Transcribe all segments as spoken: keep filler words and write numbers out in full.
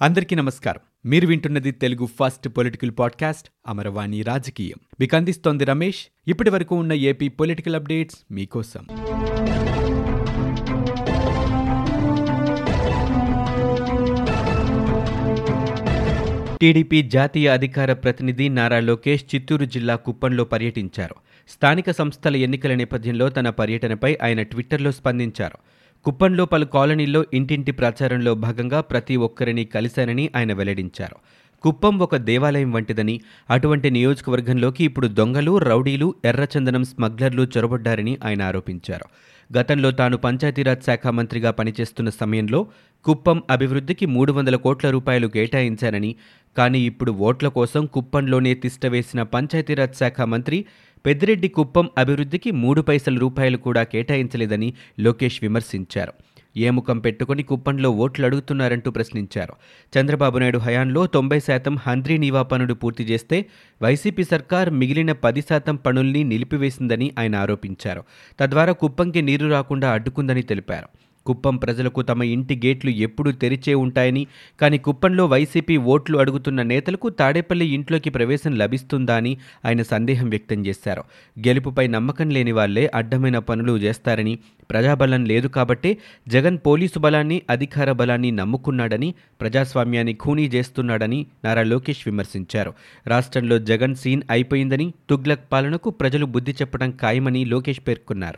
అందరికీ నమస్కారం. మీరు వింటున్నది Telugu first political podcast Amaravani రాజకీయం. మీకు అందిస్తోంది రమేష్. ఇప్పటి వరకు ఉన్న ఏపీ పొలిటికల్ అప్డేట్స్ మీకోసం. టీడీపీ జాతీయ అధికార ప్రతినిధి నారా లోకేష్ చిత్తూరు జిల్లా కుప్పంలో పర్యటించారు. స్థానిక సంస్థల ఎన్నికల నేపథ్యంలో తన పర్యటనపై ఆయన ట్విట్టర్లో స్పందించారు. కుప్పంలో పలు కాలనీల్లో ఇంటింటి ప్రచారంలో భాగంగా ప్రతి ఒక్కరిని కలిశానని ఆయన వెల్లడించారు. కుప్పం ఒక దేవాలయం వంటిదని, అటువంటి నియోజకవర్గంలోకి ఇప్పుడు దొంగలు, రౌడీలు, ఎర్రచందనం స్మగ్లర్లు చొరబడ్డారని ఆయన ఆరోపించారు. గతంలో తాను పంచాయతీరాజ్ శాఖ మంత్రిగా పనిచేస్తున్న సమయంలో కుప్పం అభివృద్ధికి మూడు వందల కోట్ల రూపాయలు కేటాయించానని, కానీ ఇప్పుడు ఓట్ల కోసం కుప్పంలోనే తిష్టవేసిన పంచాయతీరాజ్ శాఖ మంత్రి పెద్దిరెడ్డి కుప్పం అభివృద్ధికి మూడు పైసల రూపాయలు కూడా కేటాయించలేదని లోకేష్ విమర్శించారు. ఏ ముఖం పెట్టుకుని కుప్పంలో ఓట్లు అడుగుతున్నారంటూ ప్రశ్నించారు. చంద్రబాబు నాయుడు హయాంలో తొంభై శాతం హంద్రీ నీవా పనులు పూర్తి చేస్తే వైసీపీ సర్కార్ మిగిలిన పది శాతం పనుల్ని నిలిపివేసిందని ఆయన ఆరోపించారు. తద్వారా కుప్పంకి నీరు రాకుండా అడ్డుకుందని తెలిపారు. కుప్పం ప్రజలకు తమ ఇంటి గేట్లు ఎప్పుడూ తెరిచే ఉంటాయని, కానీ కుప్పంలో వైసీపీ ఓట్లు అడుగుతున్న నేతలకు తాడేపల్లి ఇంట్లోకి ప్రవేశం లభిస్తుందా అని ఆయన సందేహం వ్యక్తం చేశారు. గెలుపుపై నమ్మకం లేని వాళ్లే అడ్డమైన పనులు చేస్తారని, ప్రజాబలం లేదు కాబట్టే జగన్ పోలీసు బలాన్ని, అధికార బలాన్ని నమ్ముకున్నాడని, ప్రజాస్వామ్యాన్ని ఖూనీ చేస్తున్నాడని నారా లోకేష్ విమర్శించారు. రాష్ట్రంలో జగన్ సీన్ అయిపోయిందని, తుగ్లక్ పాలనకు ప్రజలు బుద్ధి చెప్పడం ఖాయమని లోకేష్ పేర్కొన్నారు.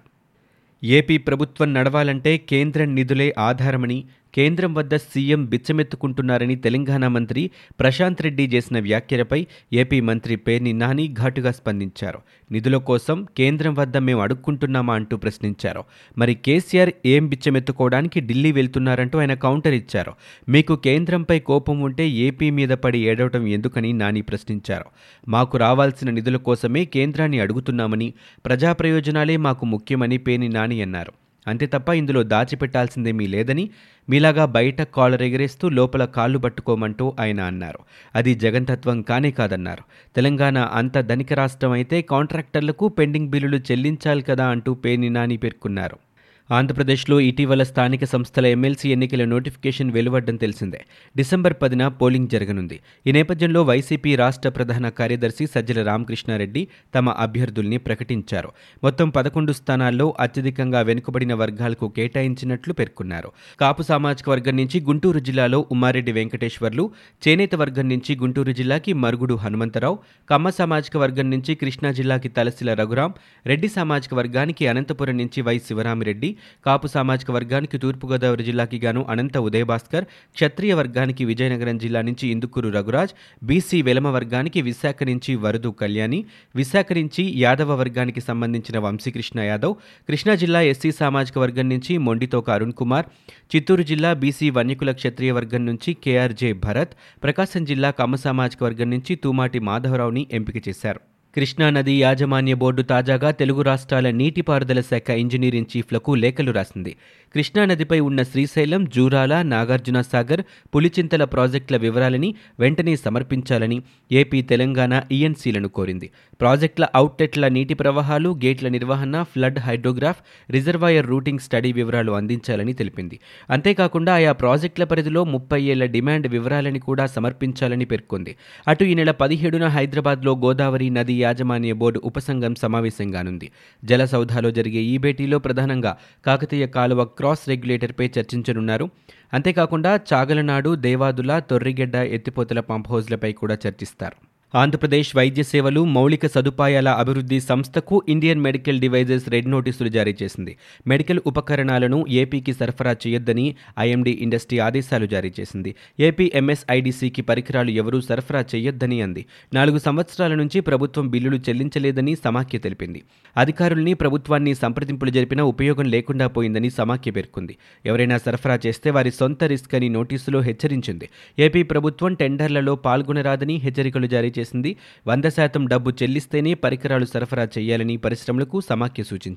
ఏపీ ప్రభుత్వం నడవాలంటే కేంద్రం నిధులే ఆధారమని, కేంద్రం వద్ద సీఎం బిచ్చమెత్తుకుంటున్నారని తెలంగాణ మంత్రి ప్రశాంత్ రెడ్డి చేసిన వ్యాఖ్యలపై ఏపీ మంత్రి పేర్ని నాని ఘాటుగా స్పందించారు. నిధుల కోసం కేంద్రం వద్ద మేము అడుక్కుంటున్నామా అంటూ ప్రశ్నించారు. మరి కేసీఆర్ ఏం బిచ్చమెత్తుకోవడానికి ఢిల్లీ వెళ్తున్నారంటూ ఆయన కౌంటర్ ఇచ్చారు. మీకు కేంద్రంపై కోపం ఉంటే ఏపీ మీద పడి ఏడవటం ఎందుకని నాని ప్రశ్నించారు. మాకు రావాల్సిన నిధుల కోసమే కేంద్రాన్ని అడుగుతున్నామని, ప్రజా ప్రయోజనాలే మాకు ముఖ్యమని పేర్ని నాని అన్నారు. అంతే తప్ప ఇందులో దాచిపెట్టాల్సిందేమీ లేదని, మీలాగా బయట కాలర్ ఎగరేస్తూ లోపల కాళ్ళు పట్టుకోమంటూ ఆయన అన్నారు. అది జగన్ తత్వం కానే కాదన్నారు. తెలంగాణ అంత ధనిక రాష్ట్రం అయితే కాంట్రాక్టర్లకు పెండింగ్ బిల్లులు చెల్లించాలి కదా అంటూ పేర్ని నాని పేర్కొన్నారు. ఆంధ్రప్రదేశ్లో ఇటీవల స్థానిక సంస్థల ఎమ్మెల్సీ ఎన్నికల నోటిఫికేషన్ వెలువడ్డం తెలిసిందే. డిసెంబర్ పదిన పోలింగ్ జరగనుంది. ఈ నేపథ్యంలో వైసీపీ రాష్ట్ర ప్రధాన కార్యదర్శి సజ్జల రామకృష్ణారెడ్డి తమ అభ్యర్థుల్ని ప్రకటించారు. మొత్తం పదకొండు స్థానాల్లో అత్యధికంగా వెనుకబడిన వర్గాలకు కేటాయించినట్లు పేర్కొన్నారు. కాపు సామాజిక వర్గం నుంచి గుంటూరు జిల్లాలో ఉమ్మారెడ్డి వెంకటేశ్వర్లు, చేనేత వర్గం నుంచి గుంటూరు జిల్లాకి మరుగుడు హనుమంతరావు, కమ్మ సామాజిక వర్గం నుంచి కృష్ణా జిల్లాకి తలసిల రఘురాం, రెడ్డి సామాజిక వర్గానికి అనంతపురం నుంచి వై శివరామిరెడ్డి, కాపు సామాజిక వర్గానికి తూర్పుగోదావరి జిల్లాకి గాను అనంత ఉదయభాస్కర్, క్షత్రియ వర్గానికి విజయనగరం జిల్లా నుంచి ఇందుకూరు రఘురాజ్, బీసీ వెలమ వర్గానికి విశాఖ నుంచి వరదు కళ్యాణి, విశాఖ నుంచి యాదవ వర్గానికి సంబంధించిన వంశీకృష్ణ యాదవ్, కృష్ణా జిల్లా ఎస్సీ సామాజిక వర్గం నుంచి మొండితోక అరుణ్ కుమార్, చిత్తూరు జిల్లా బీసీ వన్యకుల క్షత్రియ వర్గం నుంచి కేఆర్జే భరత్, ప్రకాశం జిల్లా కమ్మ సామాజిక వర్గం నుంచి తూమాటి మాధవరావుని ఎంపిక చేశారు. కృష్ణానది యాజమాన్య బోర్డు తాజాగా తెలుగు రాష్ట్రాల నీటిపారుదల శాఖ ఇంజనీరింగ్ చీఫ్లకు లేఖలు రాసింది. కృష్ణానదిపై ఉన్న శ్రీశైలం, జూరాల, నాగార్జున సాగర్, పులిచింతల ప్రాజెక్టుల వివరాలని వెంటనే సమర్పించాలని ఏపీ, తెలంగాణ ఈఎన్సీలను కోరింది. ప్రాజెక్టుల అవుట్లెట్ల నీటి ప్రవాహాలు, గేట్ల నిర్వహణ, flood hydrograph, reservoir routing study వివరాలు అందించాలని తెలిపింది. అంతేకాకుండా ఆయా ప్రాజెక్టుల పరిధిలో ముప్పై ఏళ్ల డిమాండ్ వివరాలని కూడా సమర్పించాలని పేర్కొంది. అటు ఈ నెల పదిహేడున హైదరాబాద్లో గోదావరి నది యాజమాన్య బోర్డు ఉపసంఘం సమావేశంగానుంది. జలసౌధాలో జరిగే ఈ భేటీలో ప్రధానంగా కాకతీయ కాలువ క్రాస్ రెగ్యులేటర్పై చర్చించనున్నారు. అంతేకాకుండా చాగలనాడు, దేవాదుల, తొర్రిగెడ్డ ఎత్తిపోతల పంప్ హౌజ్లపై కూడా చర్చిస్తారు. ఆంధ్రప్రదేశ్ వైద్య సేవలు, మౌలిక సదుపాయాల అభివృద్ధి సంస్థకు ఇండియన్ మెడికల్ డివైజెస్ రెడ్ నోటీసులు జారీ చేసింది. మెడికల్ ఉపకరణాలను ఏపీకి సరఫరా చేయొద్దని ఐఎండీ ఇండస్ట్రీ ఆదేశాలు జారీ చేసింది. ఏపీ ఎంఎస్ఐడిసికి పరికరాలు ఎవరూ సరఫరా చేయొద్దని అంది. నాలుగు సంవత్సరాల నుంచి ప్రభుత్వం బిల్లులు చెల్లించలేదని సమాఖ్య తెలిపింది. అధికారుల్ని, ప్రభుత్వాన్ని సంప్రదింపులు జరిపినా ఉపయోగం లేకుండా పోయిందని సమాఖ్య పేర్కొంది. ఎవరైనా సరఫరా చేస్తే వారి సొంత రిస్క్ అని నోటీసులో హెచ్చరించింది. ఏపీ ప్రభుత్వం టెండర్లలో పాల్గొనరాదని హెచ్చరికలు జారీ చేసింది. వంద శాతం డబ్బు చెల్లిస్తేనే పరికరాలు సరఫరా చేయాలని పరిశ్రమలకు సమాఖ్య సూచించింది.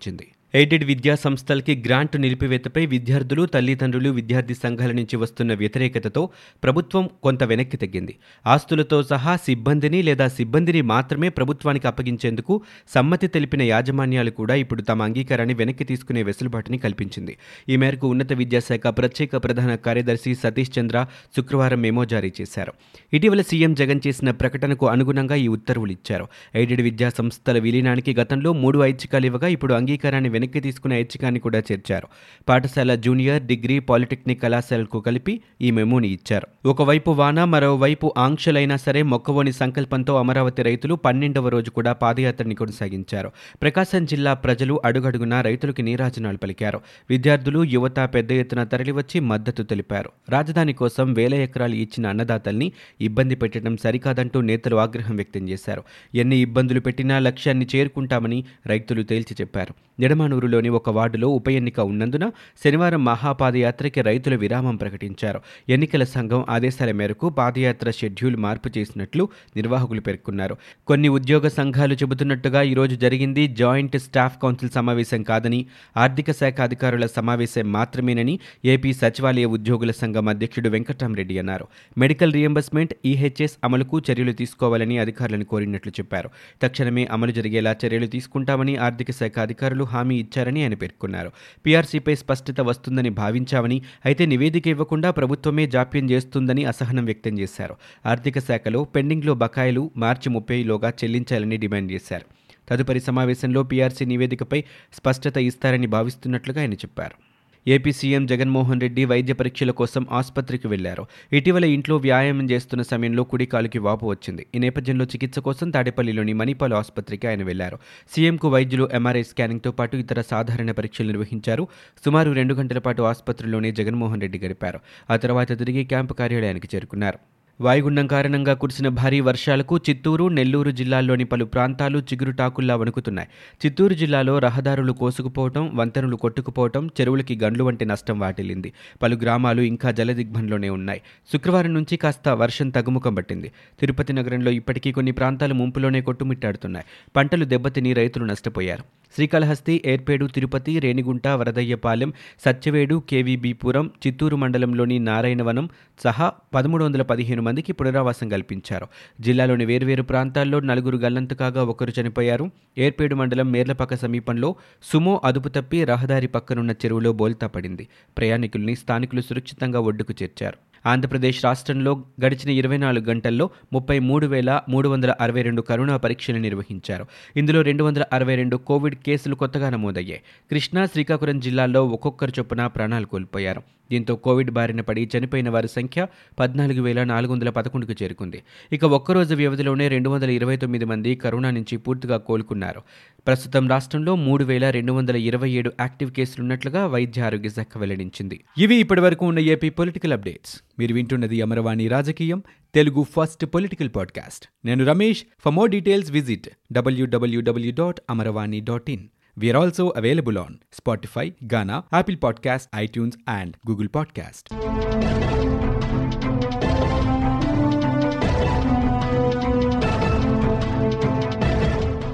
ఎయిడెడ్ విద్యా సంస్థలకి గ్రాంటు నిలిపివేతపై విద్యార్థులు, తల్లిదండ్రులు, విద్యార్థి సంఘాల నుంచి వస్తున్న వ్యతిరేకతతో ప్రభుత్వం కొంత వెనక్కి తగ్గింది. ఆస్తులతో సహా సిబ్బందిని లేదా సిబ్బందిని మాత్రమే ప్రభుత్వానికి అప్పగించేందుకు సమ్మతి తెలిపిన యాజమాన్యాలు కూడా ఇప్పుడు తమ అంగీకారాన్ని వెనక్కి తీసుకునే వెసులుబాటుని కల్పించింది. ఈ మేరకు ఉన్నత విద్యాశాఖ ప్రత్యేక ప్రధాన కార్యదర్శి సతీష్ చంద్ర శుక్రవారం మెమో జారీ చేశారు. ఇటీవల సీఎం జగన్ చేసిన ప్రకటనకు అనుగుణంగా ఈ ఉత్తర్వులు ఇచ్చారు. ఎయిడెడ్ విద్యా సంస్థల విలీనానికి గతంలో మూడు ఐచ్ఛికాలు ఇవ్వగా ఇప్పుడు అంగీకారాన్ని వెనక్కి తీసుకునే ఐచ్ఛికాన్ని కూడా చేర్చారు. పాఠశాల జూనియర్, డిగ్రీ, పాలిటెక్నిక్ కళాశాలకు కలిపి ఈ మెమోని ఇచ్చారు. ఒకవైపు వాన, మరోవైపు ఆంక్షలైనా సరే మొక్కవోని సంకల్పంతో అమరావతి రైతులు పన్నెండవ రోజు కూడా పాదయాత్రని కొనసాగించారు. ప్రకాశం జిల్లా ప్రజలు అడుగడుగునా రైతులకు నీరాజనాలు పలికారు. విద్యార్థులు, యువత పెద్ద ఎత్తున తరలివచ్చి మద్దతు తెలిపారు. రాజధాని కోసం వేల ఎకరాలు ఇచ్చిన అన్నదాతల్ని ఇబ్బంది పెట్టడం సరికాదంటూ నేతలు ఆగ్రహం వ్యక్తం చేశారు. ఎన్ని ఇబ్బందులు పెట్టినా లక్ష్యాన్ని చేరుకుంటామని రైతులు తేల్చి చెప్పారు. నిడమానూరులోని ఒక వార్డులో ఉప ఎన్నిక ఉన్నందున శనివారం మహాపాదయాత్రకి రైతులు విరామం ప్రకటించారు. ఎన్నికల సంఘం ఆదేశాల మేరకు పాదయాత్ర షెడ్యూల్ మార్పు చేసినట్లు నిర్వాహకులు పేర్కొన్నారు. కొన్ని ఉద్యోగ సంఘాలు చెబుతున్నట్టుగా ఈరోజు జరిగింది జాయింట్ స్టాఫ్ కౌన్సిల్ సమావేశం కాదని, ఆర్థిక శాఖ అధికారుల సమావేశం మాత్రమేనని ఏపీ సచివాలయ ఉద్యోగుల సంఘం అధ్యక్షుడు వెంకట్రామరెడ్డి అన్నారు. మెడికల్ రియంబర్స్మెంట్, ఈహెచ్ఎస్ అమలుకు చర్యలు తీసుకోవాలని అధికారులను కోరినట్లు చెప్పారు. తక్షణమే అమలు జరిగేలా చర్యలు తీసుకుంటామని ఆర్థిక శాఖ అధికారులు హామీ ఇచ్చారని ఆయన పేర్కొన్నారు. పీఆర్సీపై స్పష్టత వస్తుందని భావించామని, అయితే నివేదిక ఇవ్వకుండా ప్రభుత్వమే జాప్యం చేస్తుందని అసహనం వ్యక్తం చేశారు. ఆర్థిక శాఖలో పెండింగ్లో బకాయిలు మార్చి ముప్పైలోగా చెల్లించాలని డిమాండ్ చేశారు. తదుపరి సమావేశంలో పీఆర్సీ నివేదికపై స్పష్టత ఇస్తారని భావిస్తున్నట్లుగా ఆయన చెప్పారు. ఏపీ సీఎం జగన్మోహన్ రెడ్డి వైద్య పరీక్షల కోసం ఆసుపత్రికి వెళ్లారు. ఇటీవల ఇంట్లో వ్యాయామం చేస్తున్న సమయంలో కుడి కాలుకి వాపు వచ్చింది. ఈ నేపథ్యంలో చికిత్స కోసం తాడేపల్లిలోని మణిపాల్ ఆసుపత్రికి ఆయన వెళ్లారు. సీఎంకు వైద్యులు ఎంఆర్ఐ స్కానింగ్తో పాటు ఇతర సాధారణ పరీక్షలు నిర్వహించారు. సుమారు రెండు గంటల పాటు ఆసుపత్రిలోనే జగన్మోహన్ రెడ్డి గడిపారు. ఆ తర్వాత తిరిగి క్యాంపు కార్యాలయానికి చేరుకున్నారు. వాయుగుండం కారణంగా కురిసిన భారీ వర్షాలకు చిత్తూరు, నెల్లూరు జిల్లాల్లోని పలు ప్రాంతాలు చిగురుటాకుల్లా వణుకుతున్నాయి. చిత్తూరు జిల్లాలో రహదారులు కోసుకుపోవటం, వంతెనలు కొట్టుకుపోవటం, చెరువులకి గండ్లు వంటి నష్టం వాటిల్లింది. పలు గ్రామాలు ఇంకా జలదిగ్బంలోనే ఉన్నాయి. శుక్రవారం నుంచి కాస్త వర్షం తగ్గుముఖం పట్టింది. తిరుపతి నగరంలో ఇప్పటికీ కొన్ని ప్రాంతాలు ముంపులోనే కొట్టుమిట్టాడుతున్నాయి. పంటలు దెబ్బతిని రైతులు నష్టపోయారు. శ్రీకాళహస్తి, ఏర్పేడు, తిరుపతి, రేణిగుంట, వరదయ్యపాలెం, సత్యవేడు, కేవీబీపురం, చిత్తూరు మండలంలోని నారాయణవనం సహా పదమూడు వందల పదిహేను మందికి పునరావాసం కల్పించారు. జిల్లాలోని వేర్వేరు ప్రాంతాల్లో నలుగురు గల్లంతు కాగా ఒకరు చనిపోయారు. ఏర్పేడు మండలం మేర్లపాక సమీపంలో సుమో అదుపు తప్పి రహదారి పక్కనున్న చెరువులో బోల్తా పడింది. ప్రయాణికుల్ని స్థానికులు సురక్షితంగా ఒడ్డుకు చేర్చారు. ఆంధ్రప్రదేశ్ రాష్ట్రంలో గడిచిన ఇరవై నాలుగు గంటల్లో ముప్పై మూడు వేల మూడు వందల అరవై రెండు కరోనా పరీక్షలు నిర్వహించారు. ఇందులో రెండు వందల అరవై రెండు కోవిడ్ కేసులు కొత్తగా నమోదయ్యాయి. కృష్ణా, శ్రీకాకుళం జిల్లాల్లో ఒక్కొక్కరు చొప్పున ప్రాణాలు కోల్పోయారు. దీంతో కోవిడ్ బారిన పడి చనిపోయిన వారి సంఖ్య పద్నాలుగు వేల నాలుగు వందల పదకొండుకు చేరుకుంది. ఇక ఒక్కరోజు వ్యవధిలోనే రెండు వందల ఇరవై తొమ్మిది మంది కరోనా నుంచి పూర్తిగా కోలుకున్నారు. ప్రస్తుతం రాష్ట్రంలో మూడు వేల రెండు వందల ఇరవై ఏడు యాక్టివ్ కేసులున్నట్లుగా వైద్య ఆరోగ్య శాఖ వెల్లడించింది. ఇవి ఇప్పటి వరకు ఉన్న ఏపీ పొలిటికల్ అప్డేట్స్. మీరు వింటున్నది అమరవాణి రాజకీయం, తెలుగు ఫస్ట్ పొలిటికల్ పాడ్కాస్ట్. నేను Ramesh. For more details visit W W W dot Amaravani dot in. We are also available on Spotify, Gaana, Apple Podcasts, iTunes and Google Podcast.